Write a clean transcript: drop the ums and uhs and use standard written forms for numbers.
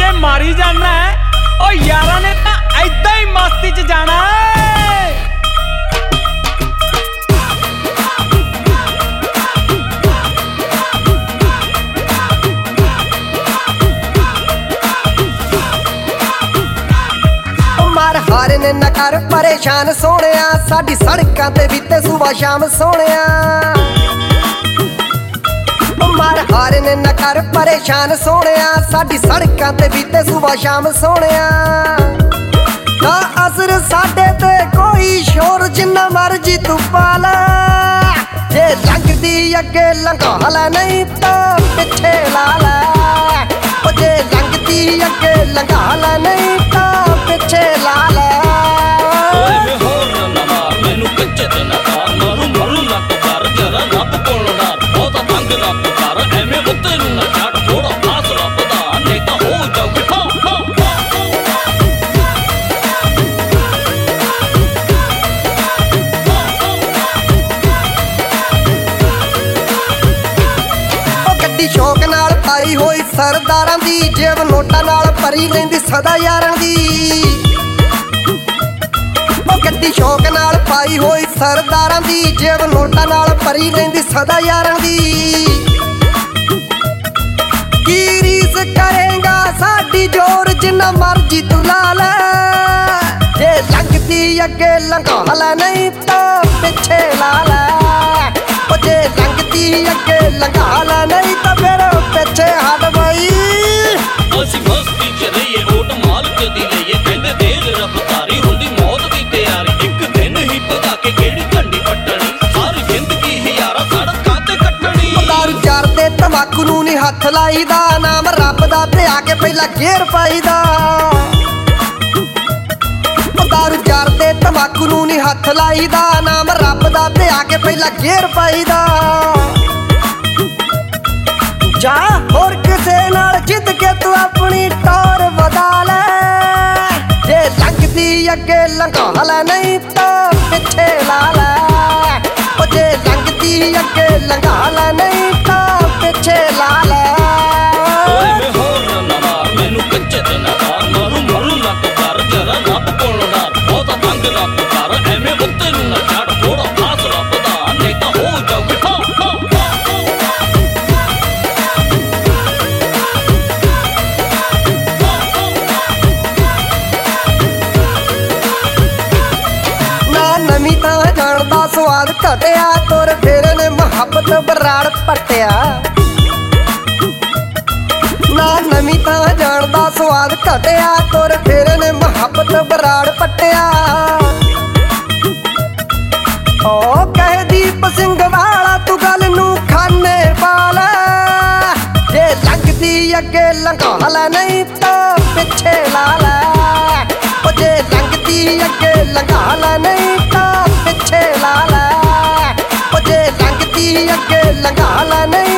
मौजे मारी जाना है। ओ यारा ने तो ऐदा ही मस्ती च जाना है। हारे ने न कर परेशान सोहणिया, साडी सड़कां ते बीते सुबह शाम सोहणिया। मार हारे ने न कर परेशान सोहणिया, साडी सड़कां ते बीते सुबह शाम सोहणिया। ना असर साडे ते कोई शोर जिन्ना मर्जी तू पाला, जे लंघदी अगे लंघा लै नहीं तो पिछे ला लै। जे लंघदी अगे लंघा लै नहीं तो पिछे ला लै। शौक नाल पाई होई सरदारां दी, जेब नोटां नाल भरी रहिंदी सदा यारां दी। गड्डी शौक नाल पाई होई सरदारां दी, जेब नोटां नाल भरी रहिंदी सदा यारां दी। की रीस करेगा साडी जोर जिन्ना मर्जी तू ला लै, जे लंघदी अगे लंघा लै नहीं तो पिछे ला लै। जे लंघदी अगे लंघा लै नहीं तो फिर पिछे हट बई। ਅਸੀਂ ਮਸਤੀ ਚ ਰਹੀਏ ਓਟ ਮਾਲਕ ਦੀ ਲਈਏ, ਕਹਿੰਦੇ ਤੇਜ਼ ਰਫ਼ਤਾਰੀ ਹੁੰਦੀ ਮੌਤ ਦੀ ਤਿਆਰੀ। ਇੱਕ ਦਿਨ ਹੀ ਭਗਾ ਕੇ ਕਿਹੜੀ ਝੰਡੀ ਪੱਟਣੀ, ਸਾਰੀ ਜ਼ਿੰਦਗੀ ਹੀ ਯਾਰਾ ਸੜਕਾਂ ਤੇ ਕੱਟਣੀ। ਦਾਰੂ ਜਰਦੇ ਤੰਬਾਕੂ ਨੂੰ ਨੀ ਹੱਥ ਲਾਈਦਾ, ਨਾਮ ਰੱਬ ਦਾ ਤੇ ਆ ਕੇ ਪਹਿਲਾਂ ਗੇਰ ਪਾਈਦਾ। ਦਾਰੂ ਜਰਦੇ ਤੰਬਾਕੂ ਨੂੰ ਨੀ ਹੱਥ ਲਾਈਦਾ, ਨਾਮ ਰੱਬ ਦਾ ਤੇ ਆ ਕੇ ਪਹਿਲਾਂ ਗੇਰ ਪਾਈਦਾ। ਜਾ ਹੋਰ ਕਿਸੇ ਨਾਲ ਜਿੱਦ ਕੇ ਤੂੰ ਆਪਣੀ ਟੌਰ ਵਧਾ ਲੈ, ਜੇ ਲੰਘਦੀ ਅੱਗੇ ਲੰਘਾ ਲੈ ਨਹੀਂ ਤਾਂ ਪਿੱਛੇ ਲਾ ਲੈ। ਉਹ ਜੇ ਲੰਘਦੀ ਅੱਗੇ ਲੰਘਾ ਲੈ ਨਹੀਂ ਤਾਂ ਪਿੱਛੇ ਲਾ ਲੈ। ਓਏ ਮੈਂ ਹੋਰ ਨਾ ਮਾਰ ਮੈਨੂੰ ਕੱਚੇ ਤੇ ਨਾ ਮਾਰ, ਮਾਰੂ ਮਾਰੂ ਨਾ ਕਰ ਜਰਾ ਰੱਬ ਕੋਲ ਨਾ ਬਹੁਤਾ ਤੰਗ ਨਾ ਕਰ, ਐਵੇਂ ਉੱਤੇ ਨੂੰ ਨਾ ਛੱਡ ਥੋੜਾ ਫਾਸਲਾ ਵਧਾ ਨਹੀਂ ਤਾਂ ਹੋ ਜਾਊ ਬਿਠਾ। ਨਵੀਂ ਤਾਂ ਜਾਣ ਦਾ ਸਵਾਦ ਘਟਿਆ, ਤੁਰ ਫੇਰੇ ਨੇ ਮੁਹੱਬਤ ਬਰਾੜ ਪੱਟਿਆ। ਨਾ ਨਵੀਂ ਤਾਂ ਜਾਣ ਦਾ ਸਵਾਦ ਘਟਿਆ, ਤੁਰ ਫੇਰੇ ਨੇ ਮੁਹੱਬਤ ਬਰਾੜ ਪੱਟਿਆ। ਓ ਕਹਿਦੀਪ ਸਿੰਘ ਵਾਲਾ ਤੂੰ ਗੱਲ ਨੂੰ ਖਾਨੇ ਪਾ ਲੈ, ਜੇ ਲੰਘਦੀ ਅੱਗੇ ਲੰਘਾ ਲੈ ਨਹੀਂ ਤਾਂ ਪਿੱਛੇ ਲਾ ਲੈ। ਓ ਜੇ ਲੰਘਦੀ ਅੱਗੇ ਲੰਘਾ ਲੈ ਨਹੀਂ ਤਾਂ ਪਿੱਛੇ ਲਾ ਲੈ। ਉਹ ਜੇ ਲੰਘਦੀ ਅੱਗੇ ਲੰਘਾ ਲੈ ਨਹੀਂ